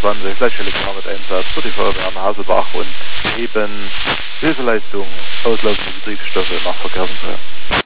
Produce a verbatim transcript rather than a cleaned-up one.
vierundzwanzig, gleichstelligen Arbeitseinsatz für die Feuerwehr am Haselbach und eben Hilfeleistung, auslaufende Betriebsstoffe nach Verkehrsunfällen.